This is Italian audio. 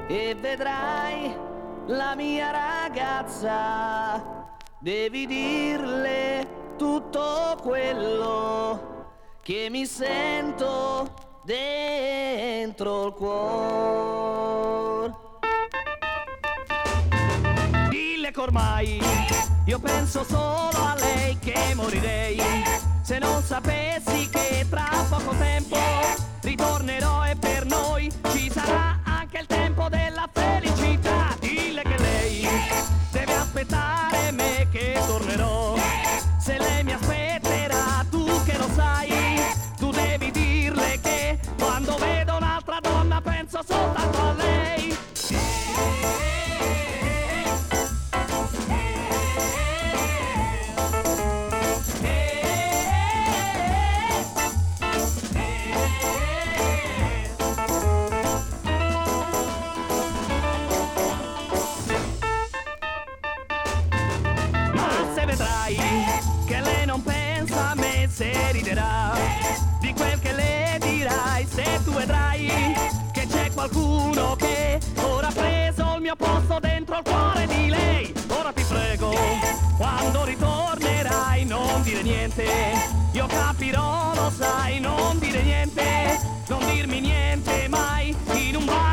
e vedrai la mia ragazza. Devi dirle tutto quello che mi sento dentro il cuore. Dille che ormai io penso solo a lei, che morirei se non sapessi che tra poco tempo ritornerò e per noi ci sarà anche il tempo della felicità. Dille che lei deve aspettare me che tornerò. Se lei mi aspetterà, tu che lo sai, tu devi dirle che quando vedo un'altra donna penso soltanto a lei. Vedrai che lei non pensa a me, se riderà di quel che le dirai. Se tu vedrai che c'è qualcuno che ora ha preso il mio posto dentro il cuore di lei. Ora ti prego, quando ritornerai non dire niente, io capirò, lo sai, non dire niente, non dirmi niente mai in un bacio.